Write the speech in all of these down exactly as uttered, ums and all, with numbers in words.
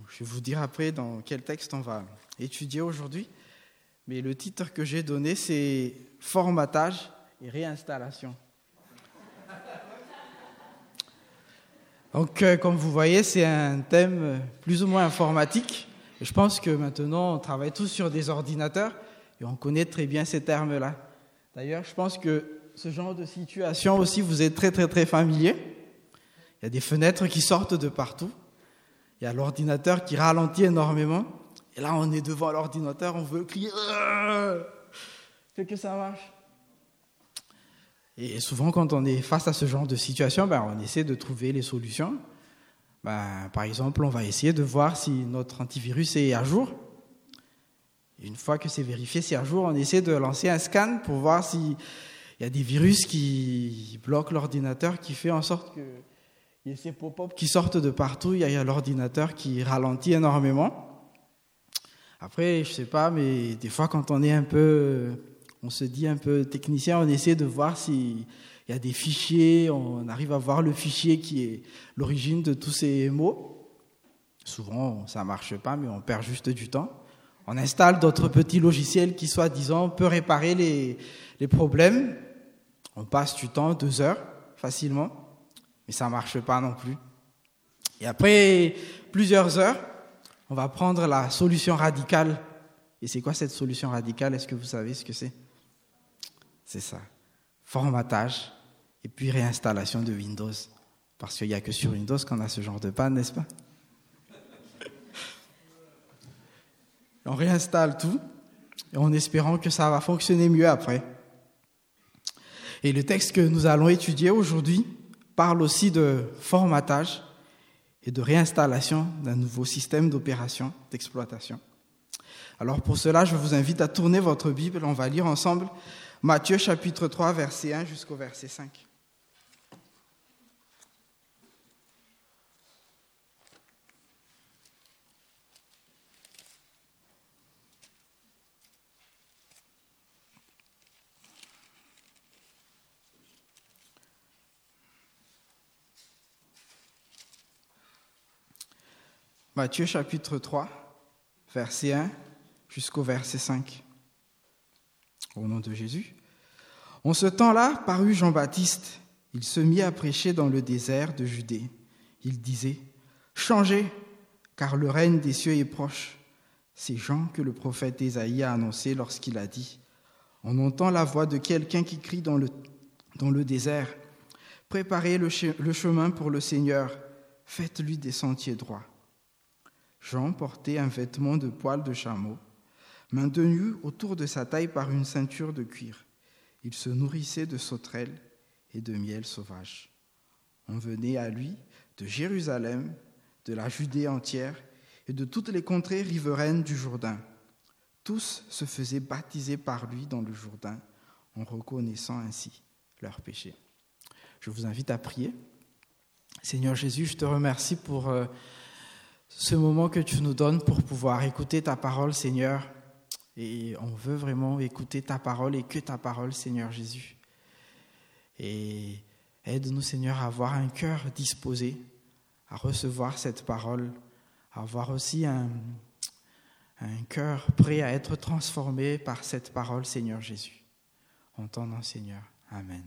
je vais vous dire après dans quel texte on va étudier aujourd'hui. Mais le titre que j'ai donné, c'est « Formatage et réinstallation ». Donc, euh, comme vous voyez, c'est un thème plus ou moins informatique. Et je pense que maintenant, on travaille tous sur des ordinateurs et on connaît très bien ces termes-là. D'ailleurs, je pense que ce genre de situation aussi, vous êtes très, très, très familier. Il y a des fenêtres qui sortent de partout. Il y a l'ordinateur qui ralentit énormément. Et là, on est devant l'ordinateur, on veut crier « Fait que ça marche !» Et souvent, quand on est face à ce genre de situation, ben, on essaie de trouver les solutions. Ben, par exemple, on va essayer de voir si notre antivirus est à jour. Et une fois que c'est vérifié, c'est à jour, on essaie de lancer un scan pour voir s'il y a des virus qui bloquent l'ordinateur, qui fait en sorte qu'il y ait ces pop-up qui sortent de partout. Il y a l'ordinateur qui ralentit énormément. Après, je ne sais pas, mais des fois, quand on est un peu... On se dit un peu technicien, on essaie de voir s'il y a des fichiers, on arrive à voir le fichier qui est l'origine de tous ces mots. Souvent, ça ne marche pas, mais on perd juste du temps. On installe d'autres petits logiciels qui, soi-disant, peuvent réparer les, les problèmes. On passe du temps, deux heures, facilement, mais ça ne marche pas non plus. Et après plusieurs heures, on va prendre la solution radicale. Et c'est quoi cette solution radicale? Est-ce que vous savez ce que c'est? C'est ça, formatage et puis réinstallation de Windows. Parce qu'il n'y a que sur Windows qu'on a ce genre de panne, n'est-ce pas? On réinstalle tout en espérant que ça va fonctionner mieux après. Et le texte que nous allons étudier aujourd'hui parle aussi de formatage et de réinstallation d'un nouveau système d'opération, d'exploitation. Alors pour cela, je vous invite à tourner votre Bible. On va lire ensemble Matthieu chapitre trois, verset un jusqu'au verset cinq. Matthieu chapitre trois, verset un jusqu'au verset cinq. Au nom de Jésus. En ce temps-là, parut Jean-Baptiste. Il se mit à prêcher dans le désert de Judée. Il disait, « Changez, car le règne des cieux est proche. » C'est Jean que le prophète Ésaïe a annoncé lorsqu'il a dit, « On entend la voix de quelqu'un qui crie dans le, dans le désert. Préparez le, che- le chemin pour le Seigneur. Faites-lui des sentiers droits. » Jean portait un vêtement de poil de chameau, maintenu autour de sa taille par une ceinture de cuir. Il se nourrissait de sauterelles et de miel sauvage. On venait à lui de Jérusalem, de la Judée entière et de toutes les contrées riveraines du Jourdain. Tous se faisaient baptiser par lui dans le Jourdain, en reconnaissant ainsi leurs péchés. Je vous invite à prier. Seigneur Jésus, je te remercie pour euh, ce moment que tu nous donnes pour pouvoir écouter ta parole, Seigneur. Et on veut vraiment écouter ta parole et que ta parole, Seigneur Jésus. Et aide-nous, Seigneur, à avoir un cœur disposé à recevoir cette parole, à avoir aussi un, un cœur prêt à être transformé par cette parole, Seigneur Jésus. En ton nom, Seigneur. Amen.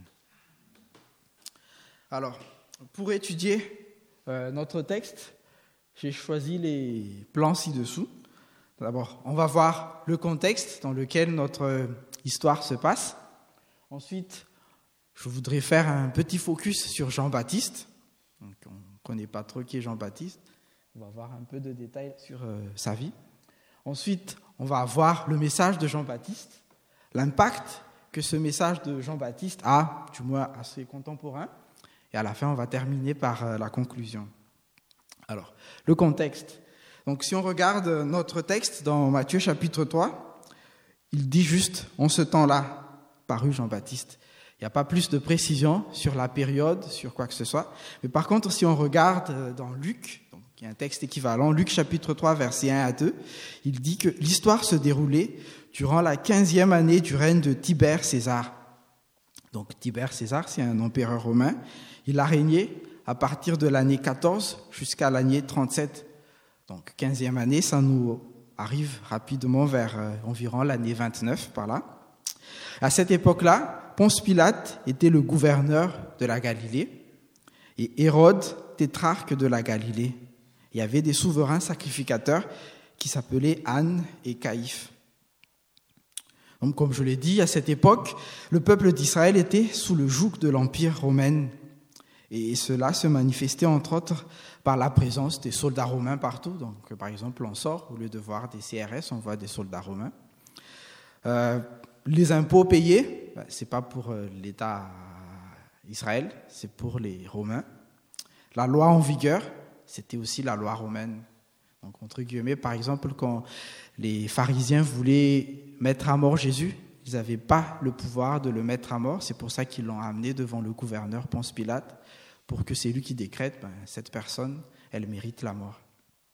Alors, pour étudier euh, notre texte, j'ai choisi les plans ci-dessous. D'abord, on va voir le contexte dans lequel notre histoire se passe. Ensuite, je voudrais faire un petit focus sur Jean-Baptiste. Donc, on ne connaît pas trop qui est Jean-Baptiste. On va voir un peu de détails sur euh, sa vie. Ensuite, on va voir le message de Jean-Baptiste, l'impact que ce message de Jean-Baptiste a, du moins à ses contemporains. Et à la fin, on va terminer par euh, la conclusion. Alors, le contexte. Donc, si on regarde notre texte dans Matthieu chapitre trois, il dit juste « En ce temps-là, parut Jean-Baptiste ». Il n'y a pas plus de précision sur la période, sur quoi que ce soit. Mais par contre, si on regarde dans Luc, donc il y a un texte équivalent, Luc chapitre trois, versets un à deux, il dit que l'histoire se déroulait durant la quinzième année du règne de Tibère César. Donc Tibère César, c'est un empereur romain. Il a régné à partir de l'année quatorze jusqu'à l'année trente-sept. Donc quinzième année, ça nous arrive rapidement vers euh, environ l'année vingt-neuf par là. À cette époque-là, Ponce Pilate était le gouverneur de la Galilée et Hérode, tétrarque de la Galilée. Il y avait des souverains sacrificateurs qui s'appelaient Anne et Caïphe. Donc, comme je l'ai dit, à cette époque, le peuple d'Israël était sous le joug de l'Empire romain. Et cela se manifestait entre autres par la présence des soldats romains partout. Donc, par exemple, on sort, au lieu de voir des C R S, on voit des soldats romains. Euh, les impôts payés, ben, ce n'est pas pour l'État Israël, c'est pour les Romains. La loi en vigueur, c'était aussi la loi romaine. Donc, entre guillemets, par exemple, quand les pharisiens voulaient mettre à mort Jésus, ils n'avaient pas le pouvoir de le mettre à mort. C'est pour ça qu'ils l'ont amené devant le gouverneur Ponce Pilate, pour que c'est lui qui décrète, ben, cette personne, elle mérite la mort.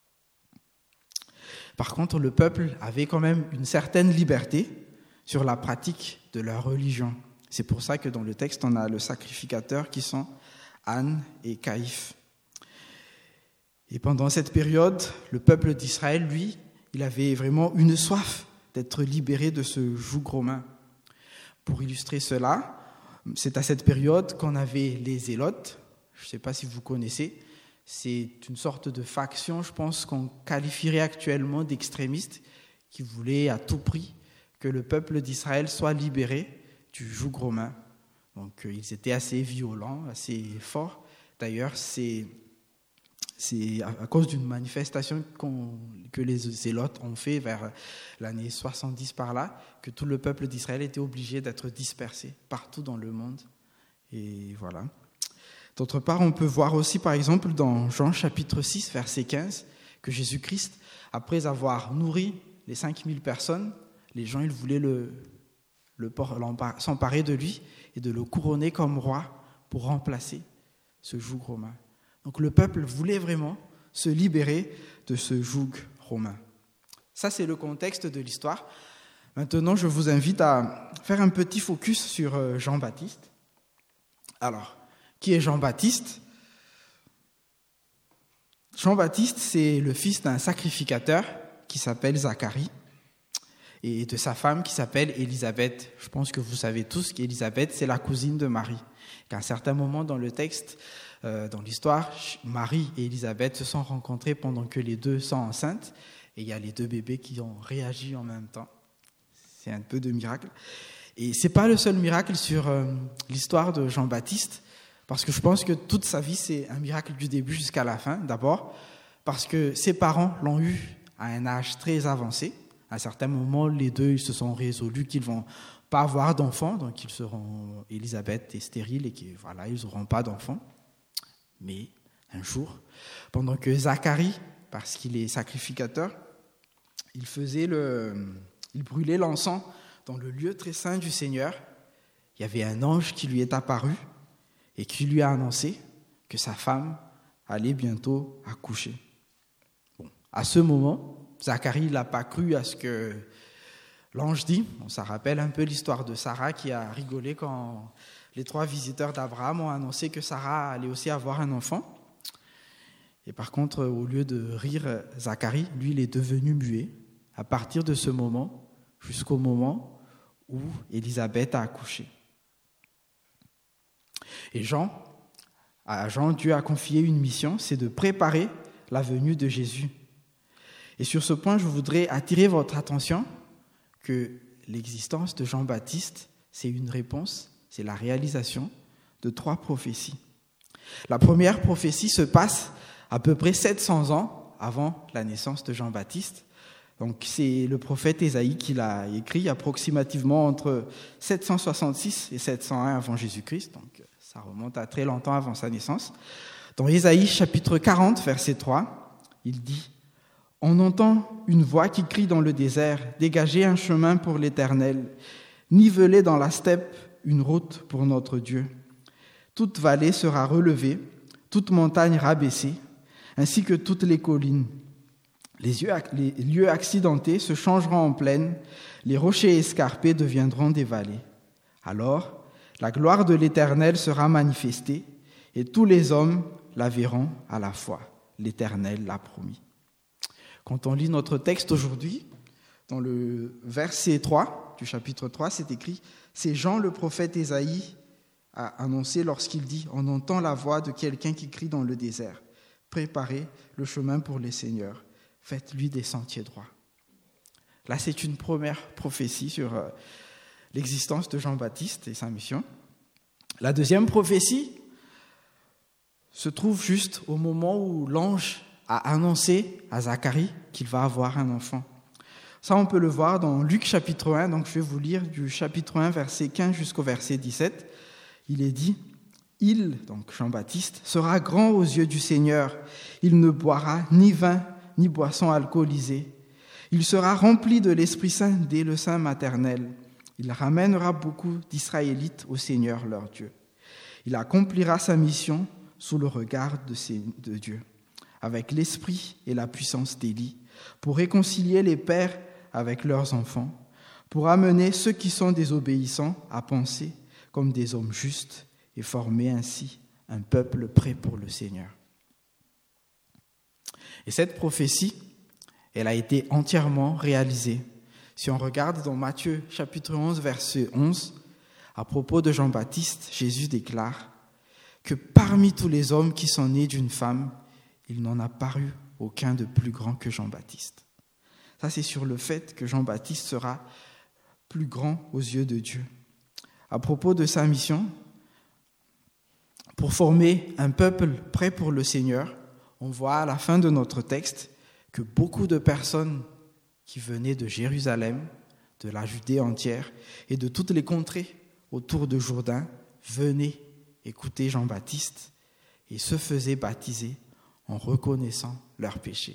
Par contre, le peuple avait quand même une certaine liberté sur la pratique de leur religion. C'est pour ça que dans le texte, on a le sacrificateur qui sont Anne et Caïphe. Et pendant cette période, le peuple d'Israël, lui, il avait vraiment une soif d'être libéré de ce joug romain. Pour illustrer cela, c'est à cette période qu'on avait les Zélotes. Je ne sais pas si vous connaissez. C'est une sorte de faction, je pense, qu'on qualifierait actuellement d'extrémistes qui voulaient à tout prix que le peuple d'Israël soit libéré du joug romain. Donc, ils étaient assez violents, assez forts. D'ailleurs, c'est... C'est à cause d'une manifestation qu'on, que les Zélotes ont fait vers l'année soixante-dix par là, que tout le peuple d'Israël était obligé d'être dispersé partout dans le monde. Et voilà. D'autre part, on peut voir aussi, par exemple, dans Jean chapitre six, verset quinze, que Jésus-Christ, après avoir nourri les cinq mille personnes, les gens ils voulaient le, le, s'emparer de lui et de le couronner comme roi pour remplacer ce joug romain. Donc le peuple voulait vraiment se libérer de ce joug romain. Ça, c'est le contexte de l'histoire. Maintenant, je vous invite à faire un petit focus sur Jean-Baptiste. Alors, qui est Jean-Baptiste ? Jean-Baptiste, c'est le fils d'un sacrificateur qui s'appelle Zacharie et de sa femme qui s'appelle Élisabeth. Je pense que vous savez tous qu'Élisabeth, c'est la cousine de Marie. Qu'à un certain moment dans le texte, Euh, dans l'histoire, Marie et Élisabeth se sont rencontrées pendant que les deux sont enceintes et il y a les deux bébés qui ont réagi en même temps. C'est un peu de miracle. Et ce n'est pas le seul miracle sur euh, l'histoire de Jean-Baptiste, parce que je pense que toute sa vie, c'est un miracle du début jusqu'à la fin. D'abord, parce que ses parents l'ont eu à un âge très avancé. À un certain moment, les deux ils se sont résolus qu'ils ne vont pas avoir d'enfants, donc ils seront, Élisabeth est stérile et qu'ils voilà, ils n'auront pas d'enfants. Mais un jour, pendant que Zacharie, parce qu'il est sacrificateur, il faisait le, il brûlait l'encens dans le lieu très saint du Seigneur, il y avait un ange qui lui est apparu et qui lui a annoncé que sa femme allait bientôt accoucher. Bon, à ce moment, Zacharie n'a pas cru à ce que l'ange dit. Bon, ça rappelle un peu l'histoire de Sarah qui a rigolé quand les trois visiteurs d'Abraham ont annoncé que Sarah allait aussi avoir un enfant. Et par contre, au lieu de rire, Zacharie, lui, il est devenu muet à partir de ce moment jusqu'au moment où Élisabeth a accouché. Et Jean, à Jean, Dieu a confié une mission, c'est de préparer la venue de Jésus. Et sur ce point, je voudrais attirer votre attention que l'existence de Jean-Baptiste, c'est une réponse, c'est la réalisation de trois prophéties. La première prophétie se passe à peu près sept cents ans avant la naissance de Jean-Baptiste. Donc c'est le prophète Ésaïe qui l'a écrit approximativement entre sept cent soixante-six et sept cent un avant Jésus-Christ. Donc ça remonte à très longtemps avant sa naissance. Dans Ésaïe chapitre quarante, verset trois, il dit « On entend une voix qui crie dans le désert, dégagez un chemin pour l'Éternel, nivelez dans la steppe une route pour notre Dieu. Toute vallée sera relevée, toute montagne rabaissée, ainsi que toutes les collines. Les lieux accidentés se changeront en plaine, les rochers escarpés deviendront des vallées. Alors, la gloire de l'Éternel sera manifestée, et tous les hommes la verront à la fois. L'Éternel l'a promis. » Quand on lit notre texte aujourd'hui, dans le verset trois du chapitre trois, c'est écrit « C'est Jean le prophète Ésaïe a annoncé lorsqu'il dit « On entend la voix de quelqu'un qui crie dans le désert. Préparez le chemin pour les seigneurs. Faites-lui des sentiers droits. » Là, c'est une première prophétie sur euh, l'existence de Jean-Baptiste et sa mission. La deuxième prophétie se trouve juste au moment où l'ange a annoncé à Zacharie qu'il va avoir un enfant. Ça, on peut le voir dans Luc chapitre un, donc je vais vous lire du chapitre un, verset quinze jusqu'au verset dix-sept. Il est dit « Il, donc Jean-Baptiste, sera grand aux yeux du Seigneur. Il ne boira ni vin, ni boisson alcoolisée. Il sera rempli de l'Esprit Saint dès le sein maternel. Il ramènera beaucoup d'Israélites au Seigneur leur Dieu. Il accomplira sa mission sous le regard de, ses, de Dieu, avec l'esprit et la puissance d'Élie, pour réconcilier les pères avec leurs enfants, pour amener ceux qui sont désobéissants à penser comme des hommes justes et former ainsi un peuple prêt pour le Seigneur. » Et cette prophétie, elle a été entièrement réalisée. Si on regarde dans Matthieu chapitre onze, verset onze, à propos de Jean-Baptiste, Jésus déclare que parmi tous les hommes qui sont nés d'une femme, il n'en a paru aucun de plus grand que Jean-Baptiste. Ça, c'est sur le fait que Jean-Baptiste sera plus grand aux yeux de Dieu. À propos de sa mission, pour former un peuple prêt pour le Seigneur, on voit à la fin de notre texte que beaucoup de personnes qui venaient de Jérusalem, de la Judée entière et de toutes les contrées autour de Jourdain venaient écouter Jean-Baptiste et se faisaient baptiser en reconnaissant leurs péchés.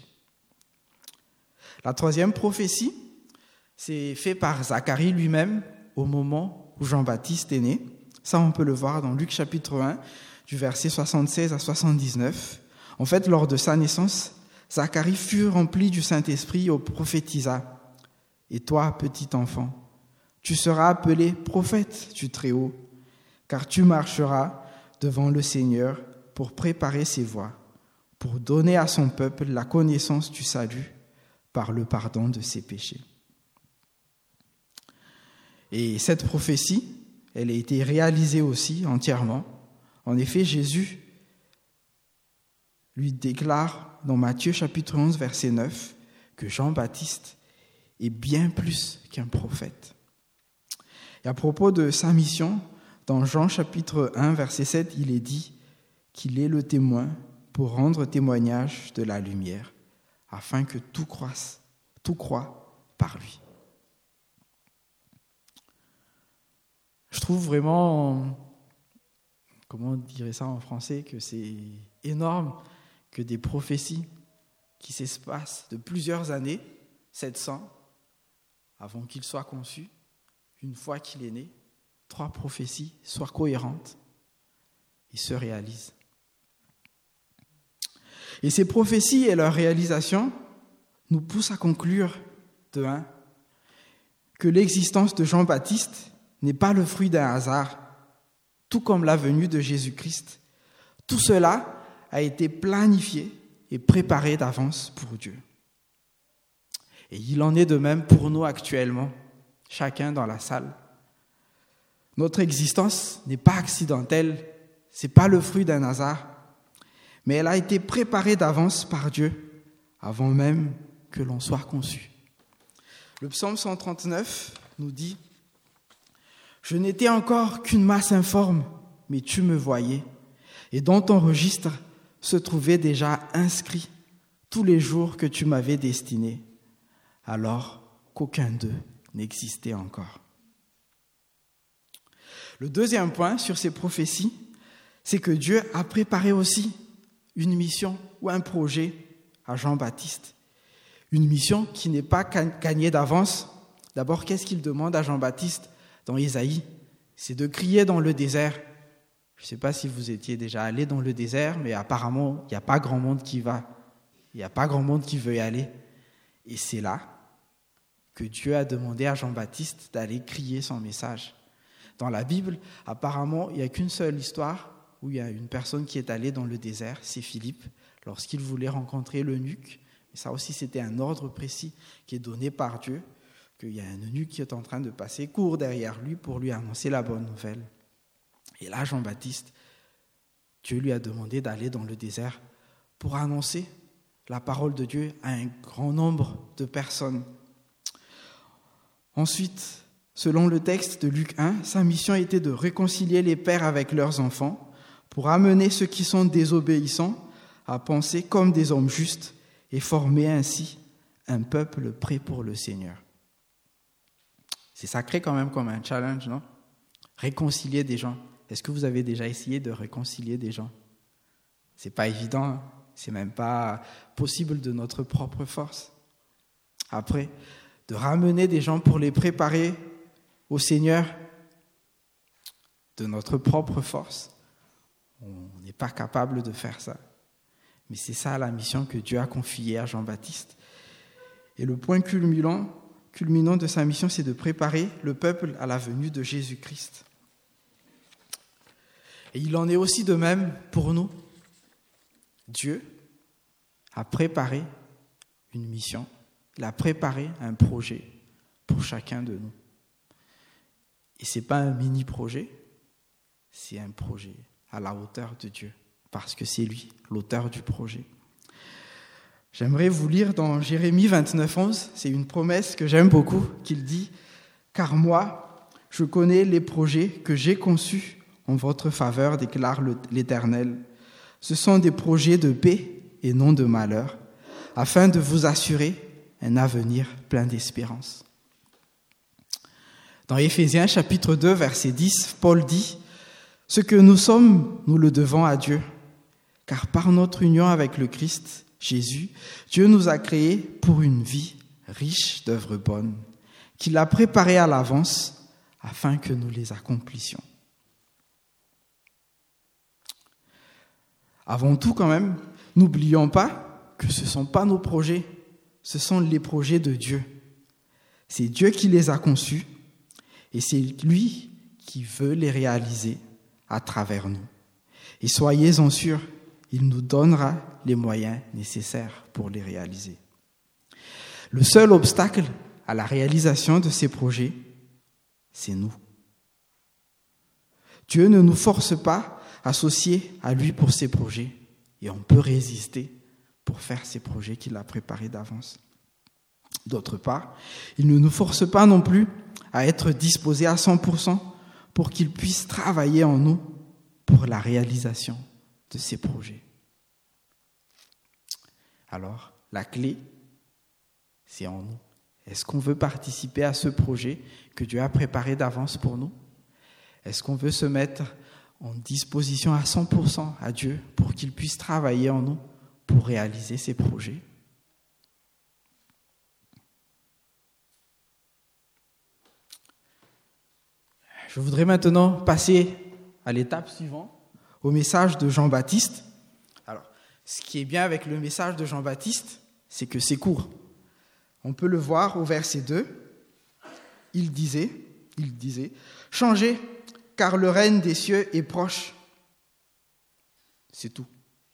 La troisième prophétie, c'est fait par Zacharie lui-même au moment où Jean-Baptiste est né. Ça, on peut le voir dans Luc chapitre un, du verset soixante-seize à soixante-dix-neuf. En fait, lors de sa naissance, Zacharie fut rempli du Saint-Esprit et prophétisa. « Et toi, petit enfant, tu seras appelé prophète du Très-Haut, car tu marcheras devant le Seigneur pour préparer ses voies, pour donner à son peuple la connaissance du salut par le pardon de ses péchés. » Et cette prophétie, elle a été réalisée aussi entièrement. En effet, Jésus lui déclare dans Matthieu chapitre onze, verset neuf, que Jean-Baptiste est bien plus qu'un prophète. Et à propos de sa mission, dans Jean chapitre un, verset sept, il est dit qu'il est le témoin pour rendre témoignage de la lumière, afin que tout croisse, tout croit par lui. Je trouve vraiment, comment on dirait ça en français, que c'est énorme que des prophéties qui s'espacent de plusieurs années, sept cents, avant qu'il soit conçu, une fois qu'il est né, trois prophéties soient cohérentes et se réalisent. Et ces prophéties et leur réalisation nous poussent à conclure, de un, que l'existence de Jean-Baptiste n'est pas le fruit d'un hasard, tout comme la venue de Jésus-Christ. Tout cela a été planifié et préparé d'avance pour Dieu. Et il en est de même pour nous actuellement, chacun dans la salle. Notre existence n'est pas accidentelle, ce n'est pas le fruit d'un hasard, mais elle a été préparée d'avance par Dieu, avant même que l'on soit conçu. Le psaume cent trente-neuf nous dit « Je n'étais encore qu'une masse informe, mais tu me voyais, et dans ton registre se trouvaient déjà inscrits tous les jours que tu m'avais destinés, alors qu'aucun d'eux n'existait encore. » Le deuxième point sur ces prophéties, c'est que Dieu a préparé aussi une mission ou un projet à Jean-Baptiste. Une mission qui n'est pas gagnée d'avance. D'abord, qu'est-ce qu'il demande à Jean-Baptiste dans Ésaïe ? C'est de crier dans le désert. Je ne sais pas si vous étiez déjà allé dans le désert, mais apparemment, il n'y a pas grand monde qui va. Il n'y a pas grand monde qui veut y aller. Et c'est là que Dieu a demandé à Jean-Baptiste d'aller crier son message. Dans la Bible, apparemment, il n'y a qu'une seule histoire où il y a une personne qui est allée dans le désert, c'est Philippe, lorsqu'il voulait rencontrer l'eunuque, Et ça aussi, c'était un ordre précis qui est donné par Dieu, qu'il y a un eunuque qui est en train de passer, court derrière lui pour lui annoncer la bonne nouvelle. Et là, Jean-Baptiste, Dieu lui a demandé d'aller dans le désert pour annoncer la parole de Dieu à un grand nombre de personnes. Ensuite, selon le texte de Luc un, sa mission était de réconcilier les pères avec leurs enfants pour amener ceux qui sont désobéissants à penser comme des hommes justes et former ainsi un peuple prêt pour le Seigneur. C'est sacré quand même comme un challenge, non? Réconcilier des gens. Est-ce que vous avez déjà essayé de réconcilier des gens? C'est pas évident, hein? C'est même pas possible de notre propre force. Après, de ramener des gens pour les préparer au Seigneur de notre propre force, on n'est pas capable de faire ça. Mais c'est ça la mission que Dieu a confiée à Jean-Baptiste. Et le point culminant, culminant de sa mission, c'est de préparer le peuple à la venue de Jésus-Christ. Et il en est aussi de même pour nous. Dieu a préparé une mission, il a préparé un projet pour chacun de nous. Et ce n'est pas un mini-projet, c'est un projet à la hauteur de Dieu, parce que c'est lui, l'auteur du projet. J'aimerais vous lire dans Jérémie vingt-neuf, onze, c'est une promesse que j'aime beaucoup, qu'il dit « Car moi, je connais les projets que j'ai conçus en votre faveur, déclare l'Éternel. Ce sont des projets de paix et non de malheur, afin de vous assurer un avenir plein d'espérance. » Dans Éphésiens chapitre deux, verset dix, Paul dit « Ce que nous sommes, nous le devons à Dieu, car par notre union avec le Christ, Jésus, Dieu nous a créés pour une vie riche d'œuvres bonnes, qu'il a préparées à l'avance afin que nous les accomplissions. » Avant tout, quand même, n'oublions pas que ce ne sont pas nos projets, ce sont les projets de Dieu. C'est Dieu qui les a conçus et c'est lui qui veut les réaliser à travers nous. Et soyez-en sûrs, il nous donnera les moyens nécessaires pour les réaliser. Le seul obstacle à la réalisation de ces projets, c'est nous. Dieu ne nous force pas associés à lui pour ses projets, et on peut résister pour faire ces projets qu'il a préparés d'avance. D'autre part, il ne nous force pas non plus à être disposés à cent pour cent pour qu'il puisse travailler en nous pour la réalisation de ces projets. Alors, la clé, c'est en nous. Est-ce qu'on veut participer à ce projet que Dieu a préparé d'avance pour nous? Est-ce qu'on veut se mettre en disposition à cent pour cent à Dieu pour qu'il puisse travailler en nous pour réaliser ces projets? Je voudrais maintenant passer à l'étape suivante, au message de Jean-Baptiste. Alors, ce qui est bien avec le message de Jean-Baptiste, c'est que c'est court. On peut le voir au verset deux. Il disait, il disait, « Changez, car le règne des cieux est proche. » C'est tout.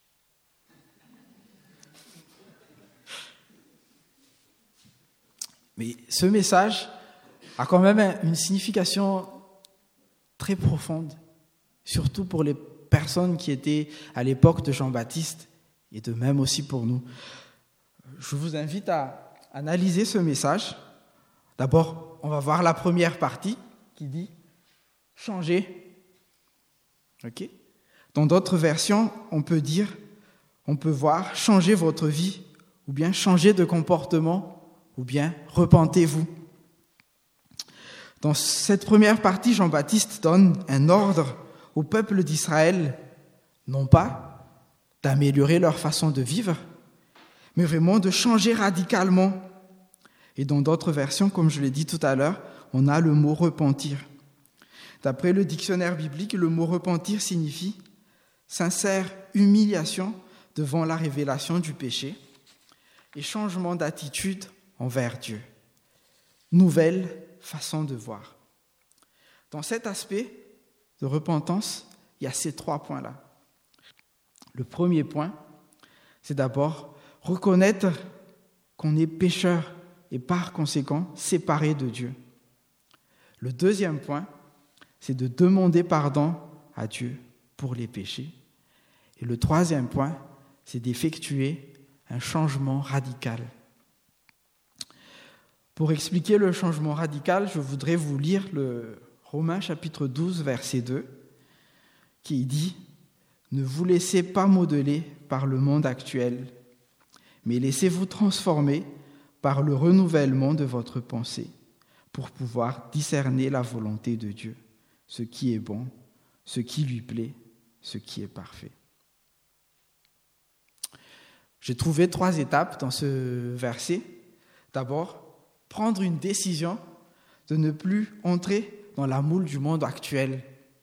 Mais ce message a quand même une signification très profonde, surtout pour les personnes qui étaient à l'époque de Jean-Baptiste et de même aussi pour nous. Je vous invite à analyser ce message. D'abord, on va voir la première partie qui dit « changer ». Okay. Dans d'autres versions, on peut dire, on peut voir « changer votre vie » ou bien « changer de comportement » ou bien « repentez-vous ». Dans cette première partie, Jean-Baptiste donne un ordre au peuple d'Israël, non pas d'améliorer leur façon de vivre, mais vraiment de changer radicalement. Et dans d'autres versions, comme je l'ai dit tout à l'heure, on a le mot « repentir ». D'après le dictionnaire biblique, le mot « repentir » signifie sincère humiliation devant la révélation du péché et changement d'attitude envers Dieu. Nouvelle façon de voir. Dans cet aspect de repentance, il y a ces trois points-là. Le premier point, c'est d'abord reconnaître qu'on est pécheur et par conséquent séparé de Dieu. Le deuxième point, c'est de demander pardon à Dieu pour les péchés. Et le troisième point, c'est d'effectuer un changement radical. Pour expliquer le changement radical, je voudrais vous lire le Romains chapitre douze, verset deux, qui dit « Ne vous laissez pas modeler par le monde actuel, mais laissez-vous transformer par le renouvellement de votre pensée pour pouvoir discerner la volonté de Dieu, ce qui est bon, ce qui lui plaît, ce qui est parfait. » J'ai trouvé trois étapes dans ce verset. D'abord, prendre une décision de ne plus entrer dans la moule du monde actuel.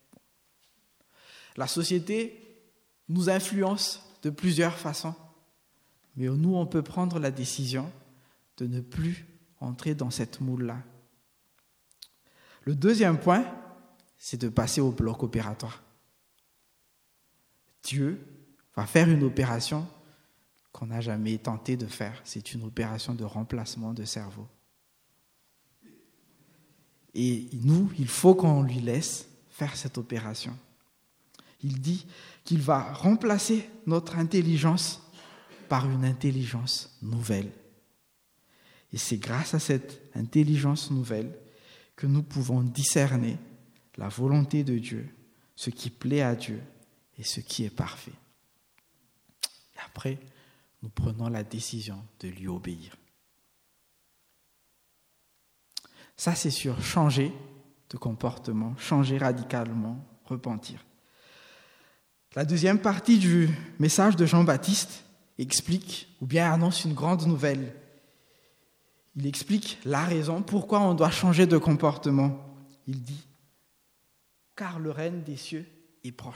La société nous influence de plusieurs façons, mais nous, on peut prendre la décision de ne plus entrer dans cette moule-là. Le deuxième point, c'est de passer au bloc opératoire. Dieu va faire une opération qu'on n'a jamais tenté de faire. C'est une opération de remplacement de cerveau. Et nous, il faut qu'on lui laisse faire cette opération. Il dit qu'il va remplacer notre intelligence par une intelligence nouvelle. Et c'est grâce à cette intelligence nouvelle que nous pouvons discerner la volonté de Dieu, ce qui plaît à Dieu et ce qui est parfait. Et après, nous prenons la décision de lui obéir. Ça, c'est sur changer de comportement, changer radicalement, repentir. La deuxième partie du message de Jean-Baptiste explique, ou bien annonce une grande nouvelle. Il explique la raison pourquoi on doit changer de comportement. Il dit « Car le règne des cieux est proche ».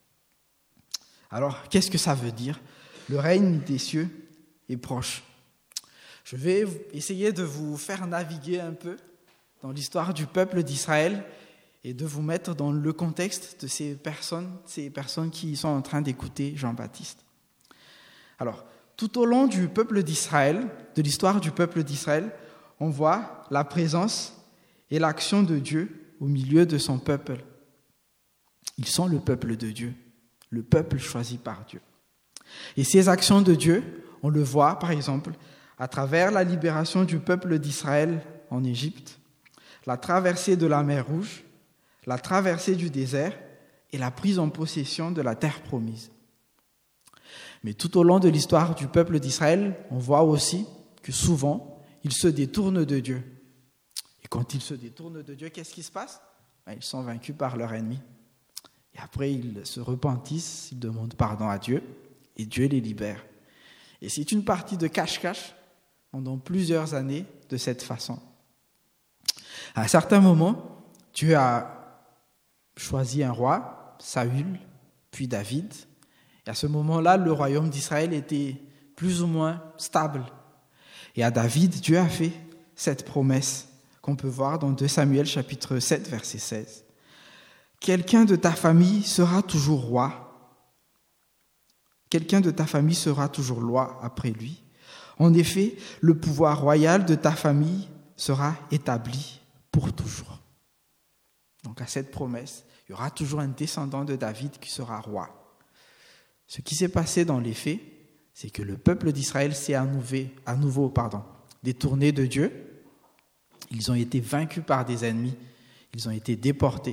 Alors, qu'est-ce que ça veut dire ? Le règne des cieux est proche. Je vais essayer de vous faire naviguer un peu dans l'histoire du peuple d'Israël et de vous mettre dans le contexte de ces personnes, ces personnes qui sont en train d'écouter Jean-Baptiste. Alors, tout au long du peuple d'Israël, de l'histoire du peuple d'Israël, on voit la présence et l'action de Dieu au milieu de son peuple. Ils sont le peuple de Dieu, le peuple choisi par Dieu. Et ces actions de Dieu, on le voit par exemple à travers la libération du peuple d'Israël en Égypte, la traversée de la mer Rouge, la traversée du désert et la prise en possession de la terre promise. Mais tout au long de l'histoire du peuple d'Israël, on voit aussi que souvent, ils se détournent de Dieu. Et quand ils se détournent de Dieu, qu'est-ce qui se passe ? Ils sont vaincus par leur ennemi. Et après, ils se repentissent, ils demandent pardon à Dieu, et Dieu les libère. Et c'est une partie de cache-cache pendant plusieurs années de cette façon. À un certain moment, Dieu a choisi un roi, Saül, puis David. Et à ce moment-là, le royaume d'Israël était plus ou moins stable. Et à David, Dieu a fait cette promesse qu'on peut voir dans deux Samuel chapitre sept, verset seize. « Quelqu'un de ta famille sera toujours roi. Quelqu'un de ta famille sera toujours roi après lui. En effet, le pouvoir royal de ta famille sera établi pour toujours. » Donc à cette promesse, il y aura toujours un descendant de David qui sera roi. Ce qui s'est passé dans les faits, c'est que le peuple d'Israël s'est à nouveau, à nouveau pardon, détourné de Dieu. Ils ont été vaincus par des ennemis. Ils ont été déportés.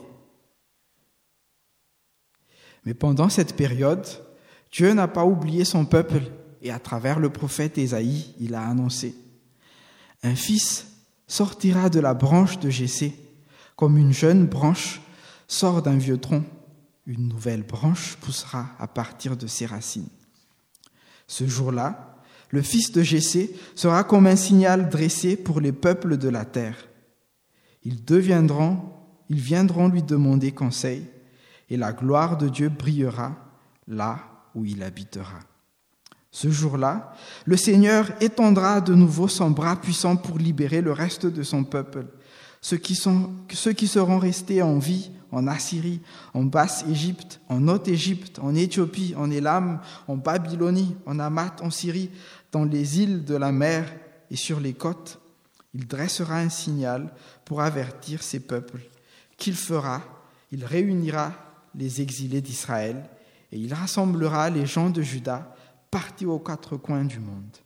Mais pendant cette période, Dieu n'a pas oublié son peuple et à travers le prophète Ésaïe, il a annoncé « Un fils sortira de la branche de Jessé, comme une jeune branche sort d'un vieux tronc. Une nouvelle branche poussera à partir de ses racines. Ce jour-là, le fils de Jessé sera comme un signal dressé pour les peuples de la terre. Ils deviendront, ils viendront lui demander conseil, et la gloire de Dieu brillera là où il habitera. Ce jour-là, le Seigneur étendra de nouveau son bras puissant pour libérer le reste de son peuple, ceux qui, sont, ceux qui seront restés en vie en Assyrie, en Basse-Égypte, en Haute-Égypte, en Éthiopie, en Élam, en Babylonie, en Hamath, en Syrie, dans les îles de la mer et sur les côtes. Il dressera un signal pour avertir ses peuples. Qu'il fera, il réunira les exilés d'Israël et il rassemblera les gens de Juda partis aux quatre coins du monde.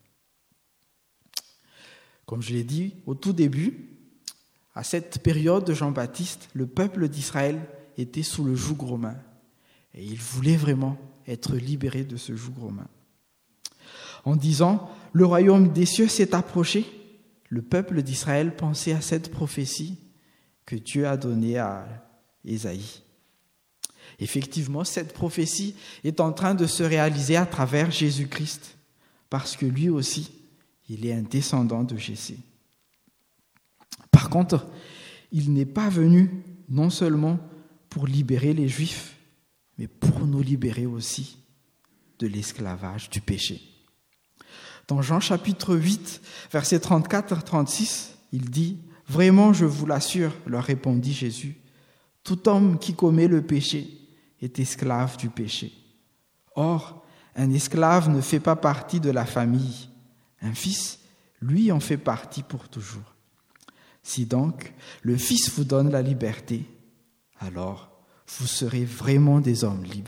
Comme je l'ai dit au tout début, à cette période de Jean-Baptiste, le peuple d'Israël était sous le joug romain et il voulait vraiment être libéré de ce joug romain. En disant « Le royaume des cieux s'est approché », le peuple d'Israël pensait à cette prophétie que Dieu a donnée à Ésaïe. Effectivement, cette prophétie est en train de se réaliser à travers Jésus-Christ, parce que lui aussi, il est un descendant de Jessé. Par contre, il n'est pas venu non seulement pour libérer les Juifs, mais pour nous libérer aussi de l'esclavage, du péché. Dans Jean chapitre huit, versets trente-quatre à trente-six, il dit « Vraiment, je vous l'assure, leur répondit Jésus, tout homme qui commet le péché est esclave du péché. Or, un esclave ne fait pas partie de la famille. Un fils, lui, en fait partie pour toujours. Si donc le Fils vous donne la liberté, alors vous serez vraiment des hommes libres. »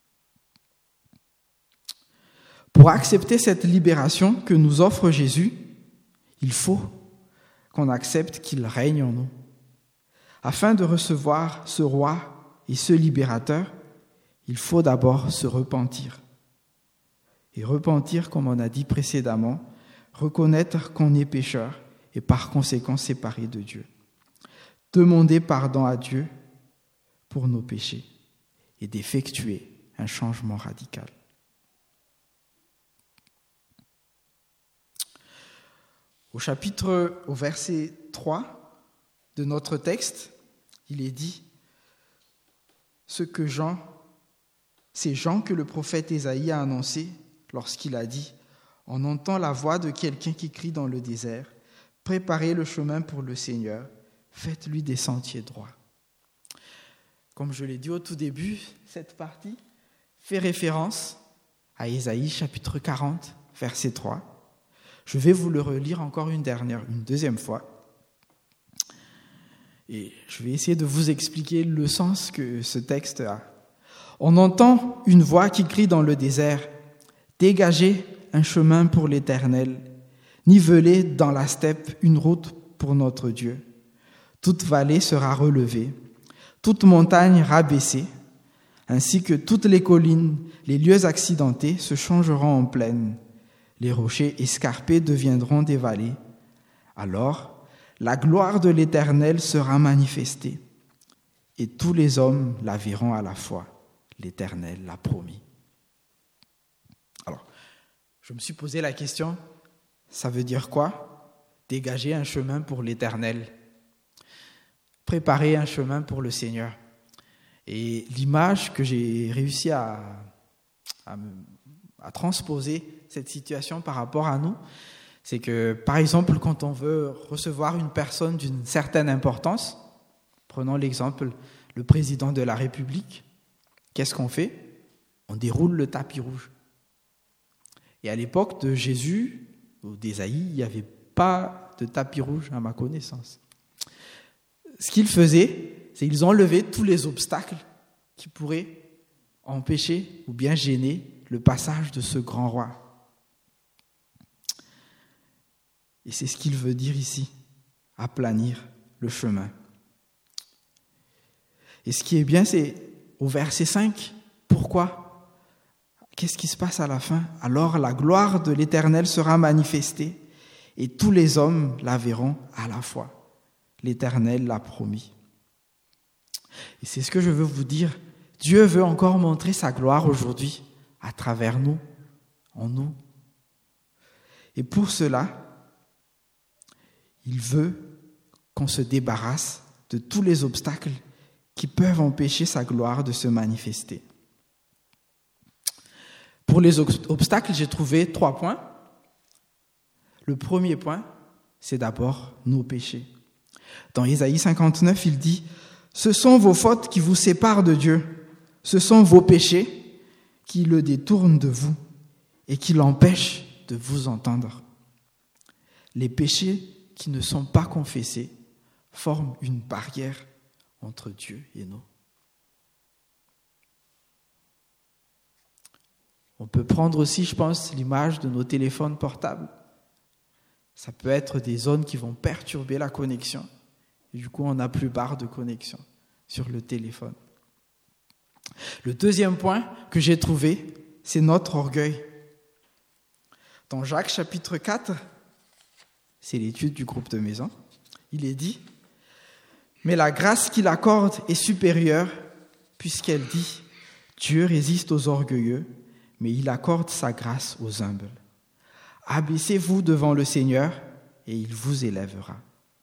Pour accepter cette libération que nous offre Jésus, il faut qu'on accepte qu'il règne en nous. Afin de recevoir ce roi et ce libérateur, il faut d'abord se repentir. Et repentir, comme on a dit précédemment, reconnaître qu'on est pécheur et par conséquent séparé de Dieu. Demander pardon à Dieu pour nos péchés et d'effectuer un changement radical. Au chapitre, au verset trois de notre texte, il est dit ce que Jean, c'est Jean que le prophète Ésaïe a annoncé lorsqu'il a dit « On entend la voix de quelqu'un qui crie dans le désert, préparez le chemin pour le Seigneur, faites-lui des sentiers droits. » Comme je l'ai dit au tout début, cette partie fait référence à Ésaïe chapitre quarante, verset trois. Je vais vous le relire encore une dernière, une deuxième fois. Et je vais essayer de vous expliquer le sens que ce texte a. On entend une voix qui crie dans le désert, « Dégagez un chemin pour l'Éternel, nivelez dans la steppe une route pour notre Dieu. Toute vallée sera relevée, toute montagne rabaissée, ainsi que toutes les collines, les lieux accidentés se changeront en plaines. Les rochers escarpés deviendront des vallées. Alors, la gloire de l'Éternel sera manifestée, et tous les hommes la verront à la fois. L'Éternel l'a promis. » Alors, je me suis posé la question, ça veut dire quoi ? Dégager un chemin pour l'Éternel. Préparer un chemin pour le Seigneur. Et l'image que j'ai réussi à, à, à transposer cette situation par rapport à nous, c'est que, par exemple, quand on veut recevoir une personne d'une certaine importance, prenons l'exemple, le président de la République, qu'est-ce qu'on fait ? On déroule le tapis rouge. Et à l'époque de Jésus, ou d'Ésaïe, il n'y avait pas de tapis rouge à ma connaissance. Ce qu'ils faisaient, c'est qu'ils enlevaient tous les obstacles qui pourraient empêcher ou bien gêner le passage de ce grand roi. Et c'est ce qu'il veut dire ici, aplanir le chemin. Et ce qui est bien, c'est au verset cinq, pourquoi ? Qu'est-ce qui se passe à la fin ? Alors la gloire de l'Éternel sera manifestée et tous les hommes la verront à la fois. L'Éternel l'a promis. Et c'est ce que je veux vous dire. Dieu veut encore montrer sa gloire aujourd'hui à travers nous, en nous. Et pour cela, il veut qu'on se débarrasse de tous les obstacles qui peuvent empêcher sa gloire de se manifester. Pour les obstacles, j'ai trouvé trois points. Le premier point, c'est d'abord nos péchés. Dans Ésaïe cinquante-neuf, il dit « Ce sont vos fautes qui vous séparent de Dieu. Ce sont vos péchés qui le détournent de vous et qui l'empêchent de vous entendre. Les péchés qui ne sont pas confessés forment une barrière entre Dieu et nous. On peut prendre aussi, je pense, l'image de nos téléphones portables. Ça peut être des zones qui vont perturber la connexion. Et du coup, on n'a plus barre de connexion sur le téléphone. Le deuxième point que j'ai trouvé, c'est notre orgueil. Dans Jacques chapitre quatre, c'est l'étude du groupe de maison, il est dit « Mais la grâce qu'il accorde est supérieure, puisqu'elle dit « Dieu résiste aux orgueilleux, mais il accorde sa grâce aux humbles. Abaissez-vous devant le Seigneur, et il vous élèvera. »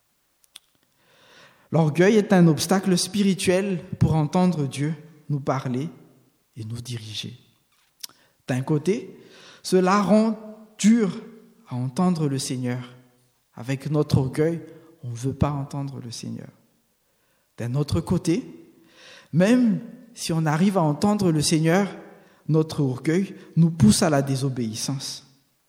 L'orgueil est un obstacle spirituel pour entendre Dieu nous parler et nous diriger. D'un côté, cela rend dur à entendre le Seigneur. Avec notre orgueil, on ne veut pas entendre le Seigneur. D'un autre côté, même si on arrive à entendre le Seigneur, notre orgueil nous pousse à la désobéissance.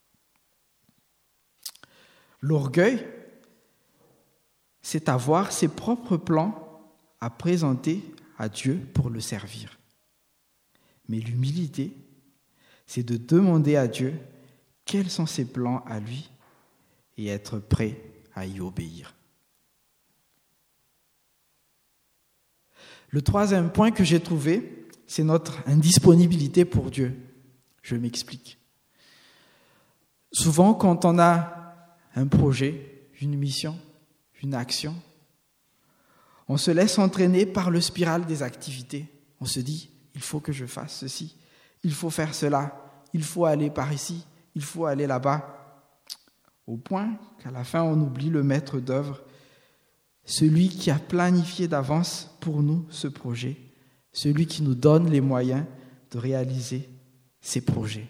L'orgueil, c'est avoir ses propres plans à présenter à Dieu pour le servir. Mais l'humilité, c'est de demander à Dieu quels sont ses plans à lui et être prêt à y obéir. Le troisième point que j'ai trouvé, c'est notre indisponibilité pour Dieu. Je m'explique. Souvent, quand on a un projet, une mission, une action, on se laisse entraîner par le spirale des activités. On se dit, il faut que je fasse ceci, il faut faire cela, il faut aller par ici, il faut aller là-bas. Au point qu'à la fin, on oublie le maître d'œuvre, celui qui a planifié d'avance pour nous ce projet, celui qui nous donne les moyens de réaliser ces projets.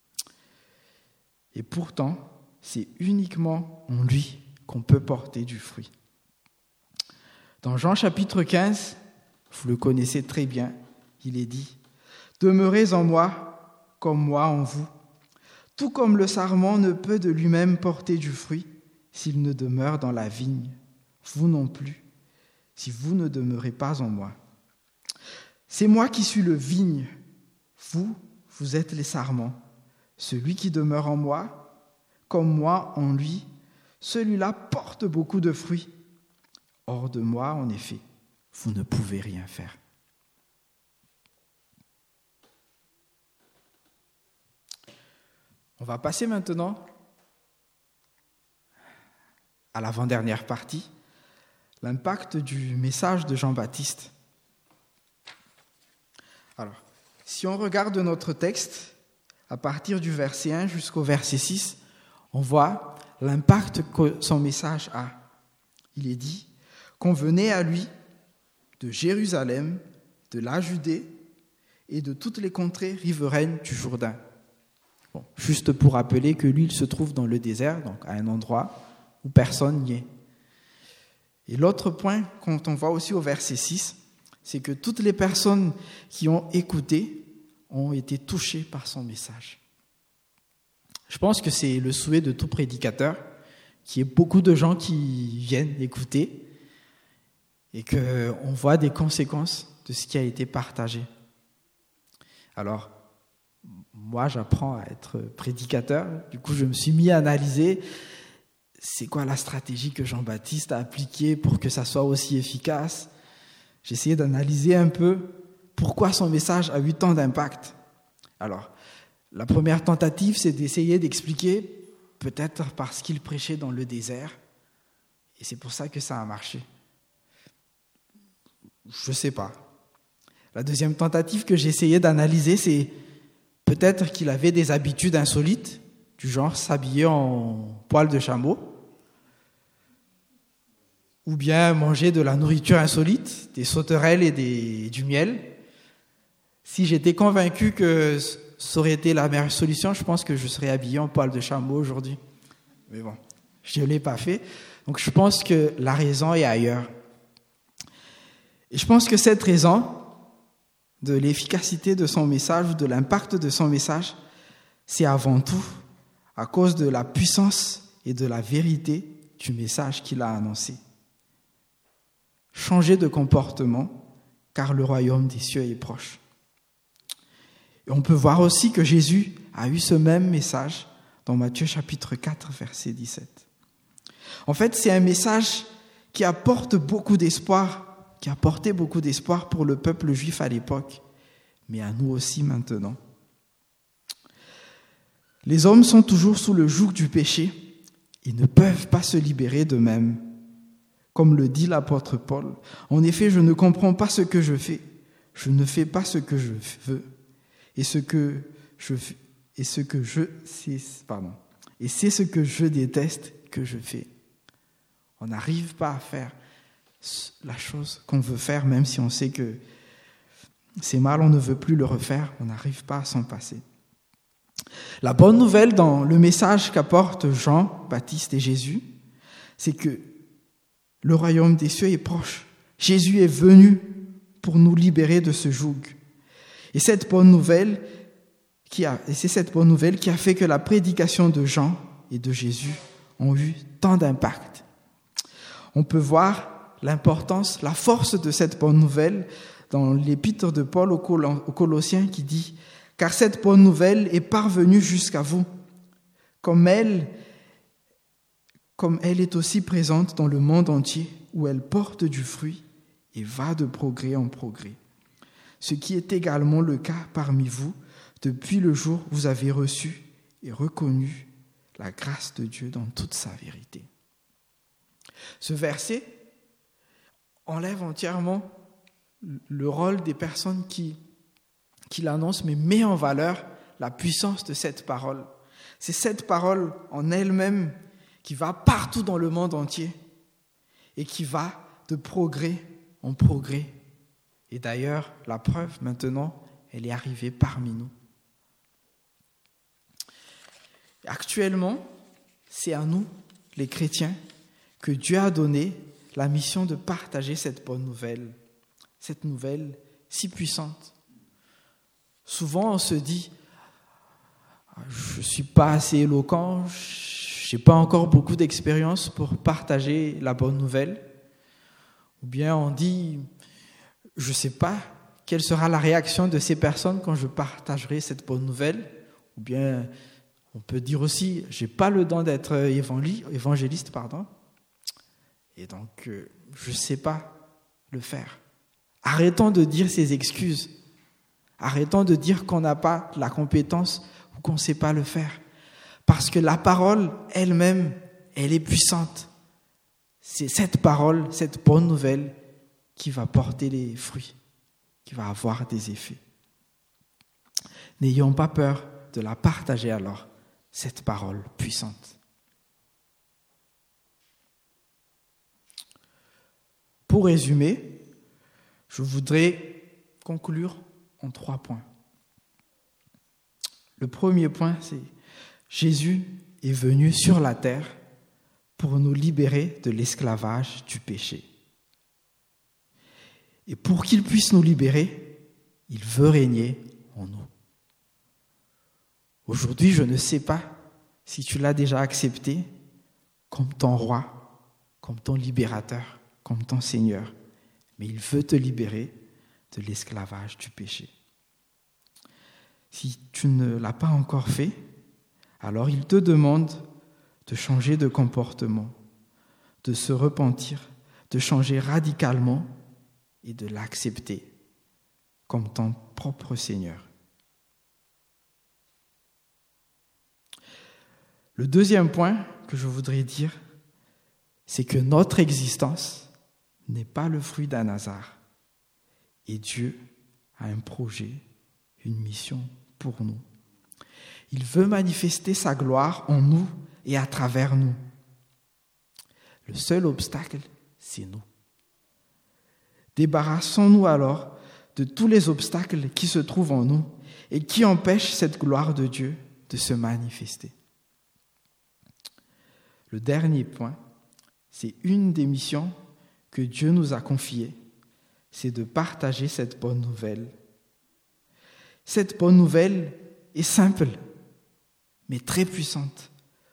Et pourtant, c'est uniquement en lui qu'on peut porter du fruit. Dans Jean chapitre quinze, vous le connaissez très bien, il est dit « Demeurez en moi, comme moi en vous. Tout comme le sarment ne peut de lui-même porter du fruit s'il ne demeure dans la vigne, vous non plus, si vous ne demeurez pas en moi. C'est moi qui suis le vigne, vous, vous êtes les sarments. Celui qui demeure en moi, comme moi en lui, celui-là porte beaucoup de fruits. Hors de moi, en effet, vous ne pouvez rien faire. » On va passer maintenant à l'avant-dernière partie, l'impact du message de Jean-Baptiste. Alors, si on regarde notre texte, à partir du verset un jusqu'au verset six, on voit l'impact que son message a. Il est dit qu'on venait à lui de Jérusalem, de la Judée et de toutes les contrées riveraines du Jourdain. Bon, juste pour rappeler que lui, il se trouve dans le désert, donc à un endroit où personne n'y est. Et l'autre point, quand on voit aussi au verset six, c'est que toutes les personnes qui ont écouté ont été touchées par son message. Je pense que c'est le souhait de tout prédicateur, qu'il y ait beaucoup de gens qui viennent écouter et qu'on voit des conséquences de ce qui a été partagé. Alors, moi, j'apprends à être prédicateur. Du coup, je me suis mis à analyser c'est quoi la stratégie que Jean-Baptiste a appliquée pour que ça soit aussi efficace. J'ai essayé d'analyser un peu pourquoi son message a eu tant d'impact. Alors, la première tentative, c'est d'essayer d'expliquer, peut-être parce qu'il prêchait dans le désert, et c'est pour ça que ça a marché. Je ne sais pas. La deuxième tentative que j'ai essayé d'analyser, c'est peut-être qu'il avait des habitudes insolites, du genre s'habiller en poil de chameau, ou bien manger de la nourriture insolite, des sauterelles et des, du miel. Si j'étais convaincu que ça aurait été la meilleure solution, je pense que je serais habillé en poil de chameau aujourd'hui. Mais bon, je ne l'ai pas fait. Donc je pense que la raison est ailleurs. Et je pense que cette raison de l'efficacité de son message, ou de l'impact de son message, c'est avant tout à cause de la puissance et de la vérité du message qu'il a annoncé. Changez de comportement, car le royaume des cieux est proche. Et on peut voir aussi que Jésus a eu ce même message dans Matthieu chapitre quatre, verset dix-sept. En fait, c'est un message qui apporte beaucoup d'espoir, qui apportait beaucoup d'espoir pour le peuple juif à l'époque, mais à nous aussi maintenant. Les hommes sont toujours sous le joug du péché. Ils ne peuvent pas se libérer d'eux-mêmes. Comme le dit l'apôtre Paul, « En effet, je ne comprends pas ce que je fais. Je ne fais pas ce que je veux. Et ce que je et ce que je c'est, pardon, et c'est ce que je déteste que je fais. » On n'arrive pas à faire la chose qu'on veut faire, même si on sait que c'est mal, on ne veut plus le refaire, on n'arrive pas à s'en passer. La bonne nouvelle dans le message qu'apportent Jean, Baptiste et Jésus, c'est que le royaume des cieux est proche. Jésus est venu pour nous libérer de ce joug. Et cette bonne nouvelle qui a, et c'est cette bonne nouvelle qui a fait que la prédication de Jean et de Jésus ont eu tant d'impact. On peut voir l'importance, la force de cette bonne nouvelle dans l'épître de Paul aux Colossiens qui dit « Car cette bonne nouvelle est parvenue jusqu'à vous, comme elle, comme elle est aussi présente dans le monde entier, où elle porte du fruit et va de progrès en progrès. Ce qui est également le cas parmi vous, depuis le jour où vous avez reçu et reconnu la grâce de Dieu dans toute sa vérité. » Ce verset enlève entièrement le rôle des personnes qui, qui l'annoncent, mais met en valeur la puissance de cette parole. C'est cette parole en elle-même qui va partout dans le monde entier et qui va de progrès en progrès. Et d'ailleurs, la preuve maintenant, elle est arrivée parmi nous. Actuellement, c'est à nous, les chrétiens, que Dieu a donné la mission de partager cette bonne nouvelle, cette nouvelle si puissante. Souvent, on se dit, je ne suis pas assez éloquent, je n'ai pas encore beaucoup d'expérience pour partager la bonne nouvelle. Ou bien on dit, je ne sais pas quelle sera la réaction de ces personnes quand je partagerai cette bonne nouvelle. Ou bien on peut dire aussi, je n'ai pas le don d'être évangéliste, pardon. Et donc, euh, je ne sais pas le faire. Arrêtons de dire ces excuses. Arrêtons de dire qu'on n'a pas la compétence ou qu'on ne sait pas le faire. Parce que la parole elle-même, elle est puissante. C'est cette parole, cette bonne nouvelle qui va porter les fruits, qui va avoir des effets. N'ayons pas peur de la partager alors, cette parole puissante. Pour résumer, je voudrais conclure en trois points. Le premier point, c'est Jésus est venu sur la terre pour nous libérer de l'esclavage du péché. Et pour qu'il puisse nous libérer, il veut régner en nous. Aujourd'hui, je ne sais pas si tu l'as déjà accepté comme ton roi, comme ton libérateur, comme ton Seigneur, mais il veut te libérer de l'esclavage du péché. Si tu ne l'as pas encore fait, alors il te demande de changer de comportement, de se repentir, de changer radicalement et de l'accepter comme ton propre Seigneur. Le deuxième point que je voudrais dire, c'est que notre existence n'est pas le fruit d'un hasard. Et Dieu a un projet, une mission pour nous. Il veut manifester sa gloire en nous et à travers nous. Le seul obstacle, c'est nous. Débarrassons-nous alors de tous les obstacles qui se trouvent en nous et qui empêchent cette gloire de Dieu de se manifester. Le dernier point, c'est une des missions que Dieu nous a confiées, c'est de partager cette bonne nouvelle. Cette bonne nouvelle est simple, mais très puissante.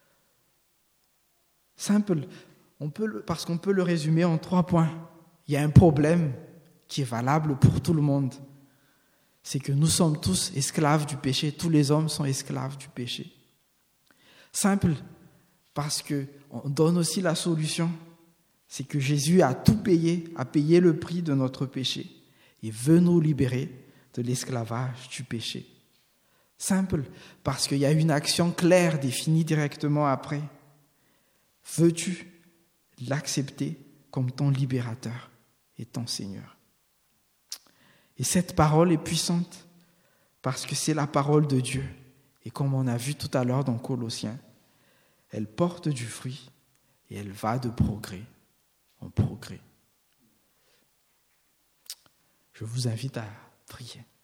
Simple, on peut le, parce qu'on peut le résumer en trois points. Il y a un problème qui est valable pour tout le monde. C'est que nous sommes tous esclaves du péché. Tous les hommes sont esclaves du péché. Simple, parce qu'on donne aussi la solution. C'est que Jésus a tout payé, a payé le prix de notre péché et veut nous libérer de l'esclavage du péché. Simple, parce qu'il y a une action claire définie directement après. Veux-tu l'accepter comme ton libérateur et ton Seigneur? Et cette parole est puissante parce que c'est la parole de Dieu. Et comme on a vu tout à l'heure dans Colossiens, elle porte du fruit et elle va de progrès en progrès. Je vous invite à prier.